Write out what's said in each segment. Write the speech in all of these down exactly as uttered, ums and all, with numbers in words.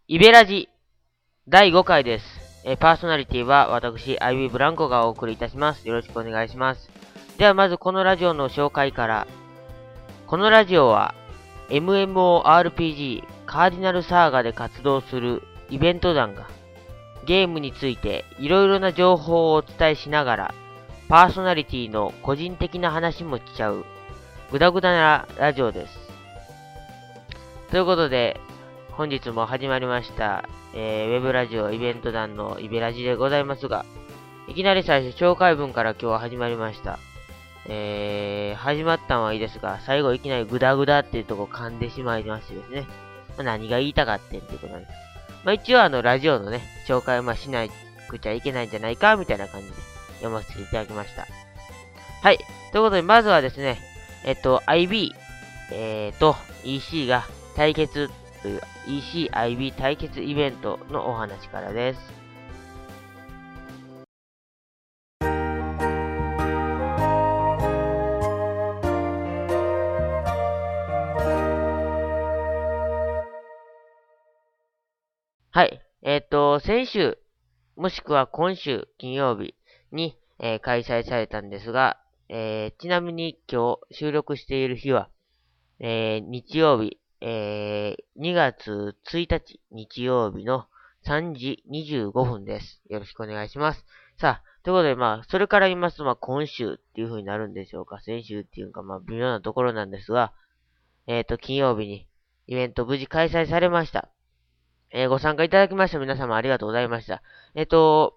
イベラジだいごかいです。えーパーソナリティは私、アイビー ブランコがお送りいたします。よろしくお願いします。ではまずこのラジオの紹介から。このラジオは エムエムオーアールピージー カーディナルサーガで活動するイベント団がゲームについていろいろな情報をお伝えしながらパーソナリティの個人的な話もしちゃうグダグダなラジオです。ということで本日も始まりました、えー、ウェブラジオイベント団のイベラジでございますが、いきなり最初紹介文から今日は始まりました。えー、始まったのはいいですが、最後いきなりグダグダっていうとこ噛んでしまいましてですね。まあ、何が言いたかってんっていうことなんです。まあ一応あのラジオのね、紹介をまあしなくちゃいけないんじゃないかみたいな感じで読ませていただきました。はい。ということで、まずはですね、えっと、アイビー、えーと、イーシー が対決という イーシーアイビー 対決イベントのお話からです。はい。えっと、先週、もしくは今週金曜日に、えー開催されたんですが、えーちなみに今日収録している日は、えー日曜日、えーにがつついたち日曜日のさんじにじゅうごふんです。よろしくお願いします。さあ、ということで、まあ、それから言いますと、まあ、今週っていう風になるんでしょうか。先週っていうか、まあ、微妙なところなんですが、えっと、金曜日にイベント無事開催されました。えーご参加いただきました皆様ありがとうございました。えっと、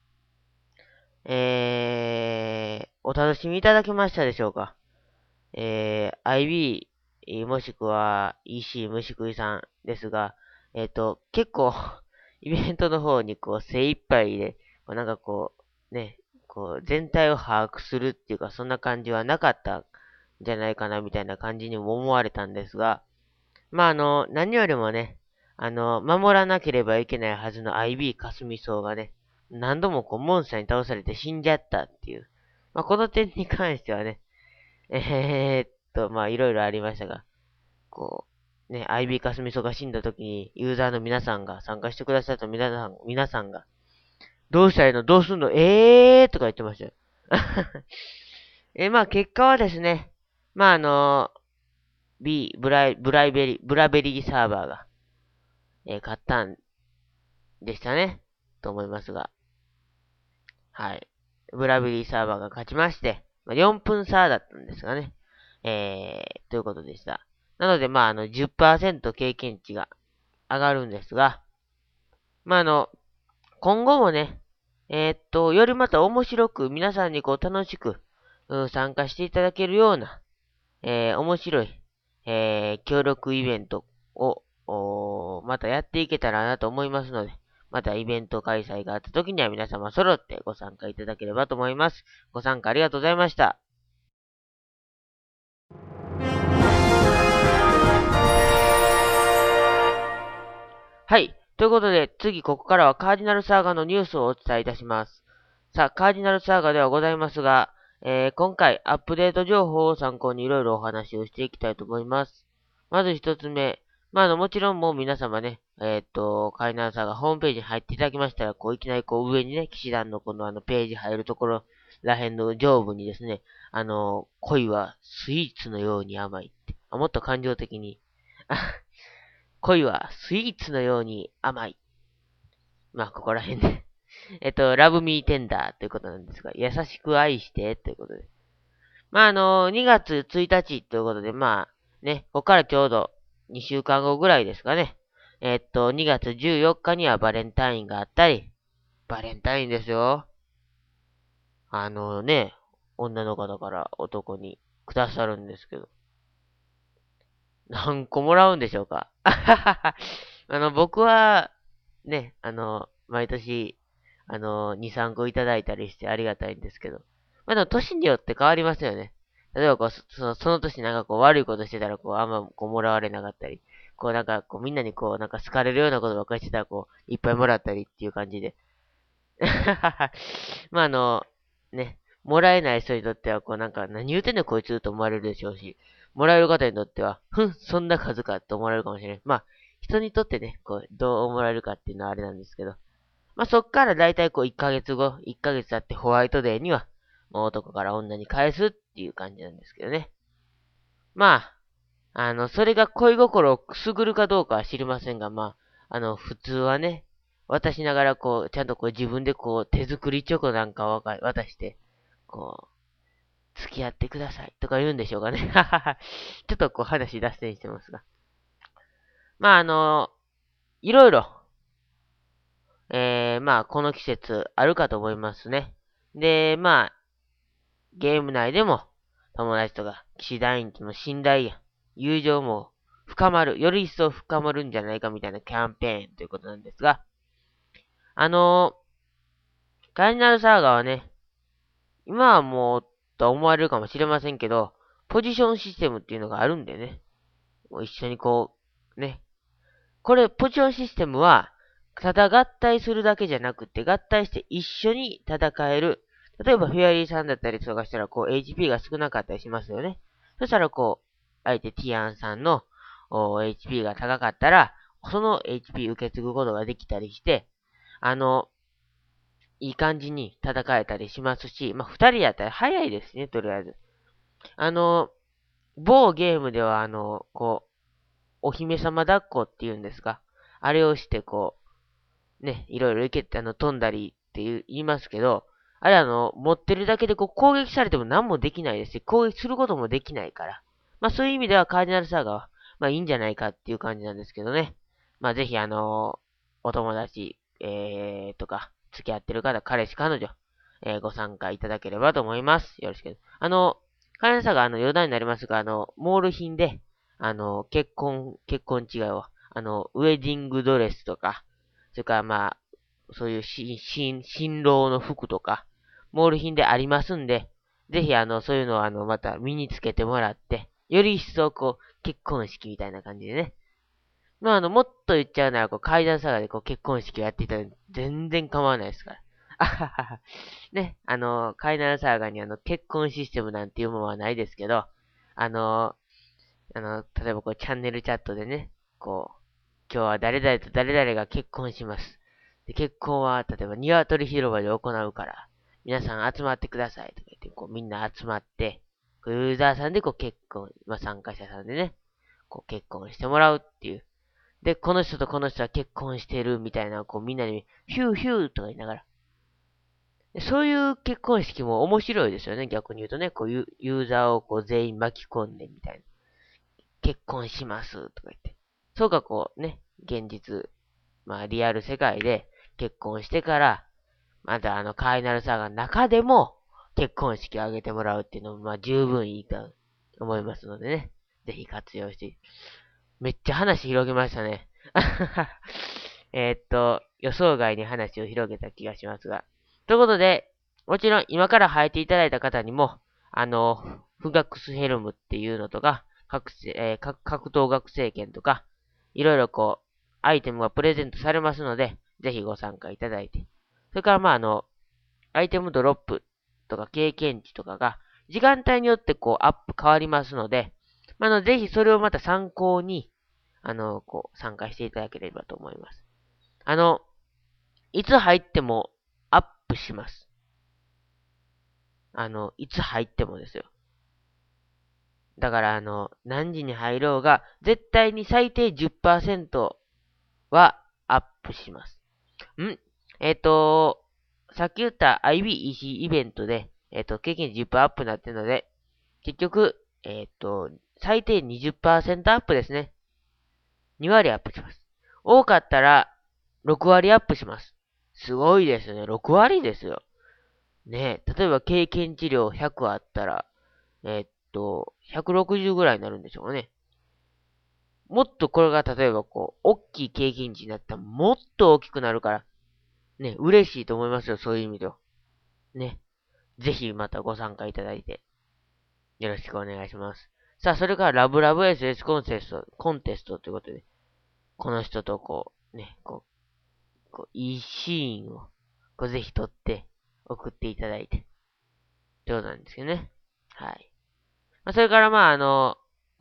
えー、お楽しみいただけましたでしょうか。えー、アイビー、もしくは イーシー 虫食いさんですが、えっと、結構、イベントの方にこう精一杯で、こうなんかこう、ね、こう全体を把握するっていうか、そんな感じはなかったんじゃないかなみたいな感じにも思われたんですが、まああの、何よりもね、あの、守らなければいけないはずの アイビー 霞層がね、何度もこうモンスターに倒されて死んじゃったっていう。まあこの点に関してはね、えーっと、まあいろいろありましたが、こう、ね、アイビー 霞層が死んだ時にユーザーの皆さんが参加してくださった皆さん、皆さんが、どうしたらいいのどうすんのえーとか言ってましたよ。え、まあ結果はですね、まああの、B、ブライ、ブライベリ、ブラベリーサーバーが、えー買ったんでしたね。と思いますが。はい。ブラベリーサーバーが勝ちまして、まあ、よんぷん差だったんですがね。えー、ということでした。なので、まあ、あの、じゅっパーセント経験値が上がるんですが、まあ、あの、今後もね、えーっと、よりまた面白く皆さんにこう楽しく、うん、参加していただけるような、えー、面白い、えー、協力イベントを、おーまたやっていけたらなと思いますので、またイベント開催があった時には皆様揃ってご参加いただければと思います。ご参加ありがとうございました。はい。ということで、次、ここからはカーディナルサーガのニュースをお伝えいたします。さあ、カーディナルサーガではございますが、えー今回、アップデート情報を参考にいろいろお話をしていきたいと思います。まず一つ目。まあ、あの、もちろんもう皆様ね、えーっと、カーディナルサーガホームページに入っていただきましたら、こう、いきなりこう、上にね、騎士団のこのあの、ページ入るところらへんの上部にですね、あの、恋はスイーツのように甘いって。あもっと感情的に。恋はスイーツのように甘い。まあ、ここら辺で。えっと、ラブミーテンダーということなんですが、優しく愛してということで。まあ、あの、にがつついたちということで、まあ、ね、ここからちょうどにしゅうかんごぐらいですかね。えっと、にがつじゅうよっかにはバレンタインがあったり、バレンタインですよ。あのね、女の方から男にくださるんですけど。何個もらうんでしょうかあの、僕は、ね、あの、毎年、あの、に、さんこいただいたりしてありがたいんですけど。まあでも、年によって変わりますよね。例えば、こう、そその、その年なんかこう、悪いことしてたら、こう、あんま、こう、もらわれなかったり、こう、なんか、こう、みんなにこう、なんか好かれるようなことばっかりしてたら、こう、いっぱいもらったりっていう感じで。まあ、あの、ね、もらえない人にとっては、こう、なんか、何言うてんねんこいつと思われるでしょうし、もらえる方にとっては、ふん、そんな数かと思われるかもしれない。まあ、 人にとってね、こう、どう思われるかっていうのはあれなんですけど。まあ、そっからだいたいこういっかげつご、いっかげつ経ってホワイトデーには、もう男から女に返すっていう感じなんですけどね。まあ、あの、それが恋心をくすぐるかどうかは知りませんが、まあ、あの、普通はね、渡しながらこう、ちゃんとこう自分でこう、手作りチョコなんかを渡して、こう、付き合ってくださいとか言うんでしょうかね。ちょっとこう話脱線してますが。まあ、あの、いろいろ、えー、まあ、この季節あるかと思いますね。で、まあ、ゲーム内でも友達とか騎士団員との信頼や友情も深まる、より一層深まるんじゃないかみたいなキャンペーンということなんですが、あのー、カージナルサーガはね、今はもう、と思われるかもしれませんけど、ポジションシステムっていうのがあるんでね、もう一緒にこう、ね。これ、ポジションシステムは、ただ合体するだけじゃなくて、合体して一緒に戦える。例えば、フェアリーさんだったりとかしたら、こう、エイチピー が少なかったりしますよね。そしたら、こう、相手ティアンさんの エイチピー が高かったら、その エイチピー 受け継ぐことができたりして、あの、いい感じに戦えたりしますし、まあ、二人やったら早いですね、とりあえず。あの、某ゲームでは、あの、こう、お姫様抱っこって言うんですか。あれをして、こう、ね、いろいろいけて、あの、飛んだりって言いますけど、あれあの、持ってるだけでこう攻撃されても何もできないですし、攻撃することもできないから。まあそういう意味ではカーディナルサーガは、まあいいんじゃないかっていう感じなんですけどね。まあぜひあのお友達、えー、とか、付き合ってる方、彼氏、彼女、えー、ご参加いただければと思います。よろしく。あの、カーディナルサーガ、あの、余談になりますが、あの、モール品で、あの、結婚、結婚違いを、あの、ウェディングドレスとか、それからまあ、そういう新、新、新郎の服とか、モール品でありますんで、ぜひあの、そういうのをあの、また身につけてもらって、より一層こう、結婚式みたいな感じでね。まああの、もっと言っちゃうなら、こう、階段サガでこう、結婚式をやっていたら全然構わないですから。あははは。ね、あの、階段サガにあの、結婚システムなんていうものはないですけど、あの、あの、例えばこう、チャンネルチャットでね、こう、今日は誰々と誰々が結婚します。で、結婚は、例えば、鶏広場で行うから、皆さん集まってくださいとか言って、こう、みんな集まって、こうユーザーさんでこう結婚、まあ、参加者さんでね、こう結婚してもらうっていう。で、この人とこの人は結婚してるみたいな、こうみんなに、ヒューヒューとか言いながら。でそういう結婚式も面白いですよね、逆に言うとね。こうユユーザーをこう全員巻き込んでみたいな。結婚しますとか言って。そうかこうね、現実、まあリアル世界で結婚してから、またあのカーナルサーガの中でも結婚式を挙げてもらうっていうのもまあ十分いいと思いますのでね。ぜひ活用して。めっちゃ話広げましたね。えーっと、予想外に話を広げた気がしますが。ということで、もちろん今から履いていただいた方にも、あの、フガックスヘルムっていうのとか、格えー、格闘学生券とか、いろいろこう、アイテムがプレゼントされますので、ぜひご参加いただいて。それからまああの、アイテムドロップとか経験値とかが、時間帯によってこう、アップ変わりますので、あの、ぜひそれをまた参考に、あの、こう、参加していただければと思います。あの、いつ入ってもアップします。あの、いつ入ってもですよ。だから、あの、何時に入ろうが、絶対に最低じゅっパーセントはアップします。んえっ、ー、と、さっき言った アイビーイーシー イベントで、えっ、ー、と、経験値じゅっパーセントアップになってるので、結局、えっ、ー、と、最低にじゅっパーセントアップですね。に割アップします。多かったら、ろく割アップします。すごいですね。ろく割ですよ。ねえ、例えば経験値量ひゃくあったら、えっと、ひゃくろくじゅうぐらいになるんでしょうね。もっとこれが例えばこう、大きい経験値になったらもっと大きくなるから、ね、嬉しいと思いますよ、そういう意味では。ね。ぜひまたご参加いただいて、よろしくお願いします。さあ、それからラブラブ エスエス コンテスト、コンテストということで、この人とこう、ね、こう、こういいシーンを、こうぜひ撮って送っていただいて、ということなんですよね。はい。まあ、それからまああの、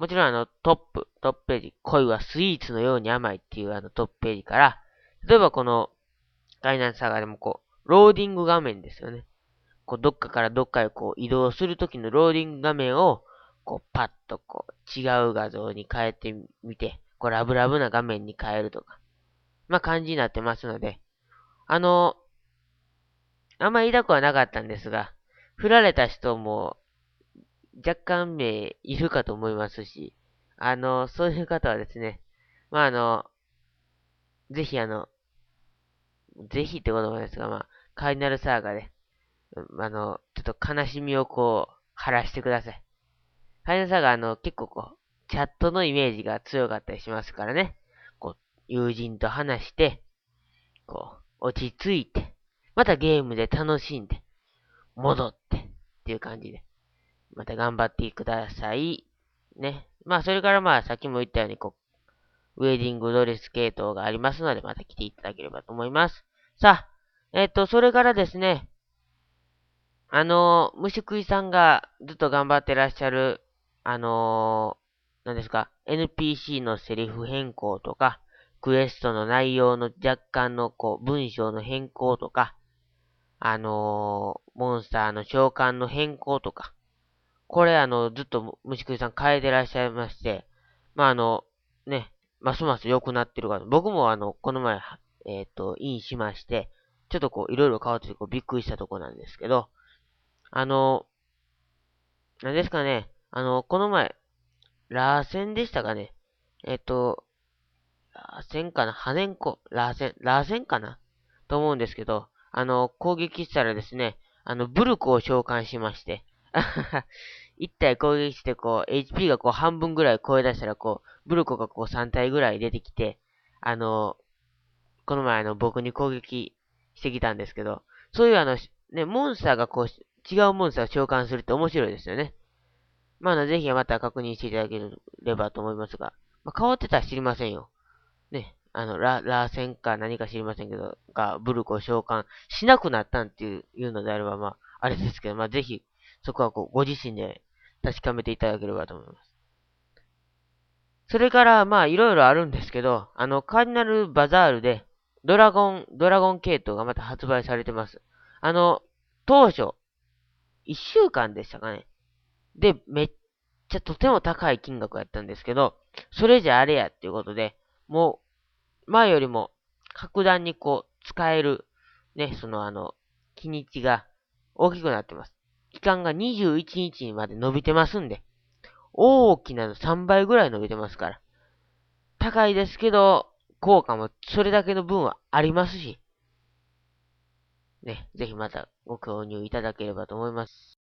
もちろんあのトップ、トップページ、恋はスイーツのように甘いっていうあのトップページから、例えばこのガイナンサガでもこう、ローディング画面ですよね。こう、どっかからどっかへこう移動するときのローディング画面を、こう、パッとこう、違う画像に変えてみて、こう、ラブラブな画面に変えるとか、まあ、感じになってますので、あの、あんまり痛くはなかったんですが、振られた人も若干名いるかと思いますし、あの、そういう方はですね、まあ、あの、ぜひあの、ぜひってこともないですが、まあ、カーディナルサーガで、あの、ちょっと悲しみをこう、晴らしてください。カーディナルサーガあの、結構こう、チャットのイメージが強かったりしますからね。こう、友人と話して、こう、落ち着いて、またゲームで楽しんで、戻って、っていう感じで、また頑張ってください。ね。まあ、それからまあ、さっきも言ったように、こう、ウェディングドレス系統がありますので、また来ていただければと思います。さあ、えっと、それからですね、あの、虫食いさんがずっと頑張ってらっしゃる、あのー、何ですか、エヌピーシー のセリフ変更とか、クエストの内容の若干のこう、文章の変更とか、あのー、モンスターの召喚の変更とか、これあの、ずっと虫食いさん変えてらっしゃいまして、まああの、ね、ますます良くなってるから、僕もあの、この前、えっと、インしまして、ちょっとこう、いろいろ変わっててこうびっくりしたとこなんですけど、あの、何ですかね。あの、この前、ラーセンでしたかね。えっと、ラーセンかなハネンコ、ラーセン、ラーセンかなと思うんですけど、あの、攻撃したらですね、あの、ブルクを召喚しまして、一体攻撃して、こう、エイチピー がこう半分ぐらい超え出したら、こう、ブルコがこうさん体ぐらい出てきて、あの、この前あの、僕に攻撃してきたんですけど、そういうあの、ね、モンスターがこう、違うモンスターを召喚するって面白いですよね。まあ、あの、ぜひまた確認していただければと思いますが、まあ、変わってたら知りませんよ。ね、あの、ラ、ラーセンか何か知りませんけど、が、ブルクを召喚しなくなったんっていういうのであれば、まあ、あれですけど、まあ、ぜひ、そこはこう、ご自身で確かめていただければと思います。それから、まあ、いろいろあるんですけど、あの、カーディナルバザールで、ドラゴン、ドラゴン系統がまた発売されてます。あの、当初、いっしゅうかんでしたかね。で、めっちゃとても高い金額やったんですけど、それじゃあれやっていうことで、もう、前よりも格段にこう、使える、ね、そのあの、日にちが大きくなってます。期間がにじゅういちにちにまで伸びてますんで、大きなのさんばいぐらい伸びてますから。高いですけど、効果もそれだけの分はありますし、ね、ぜひまたご購入いただければと思います。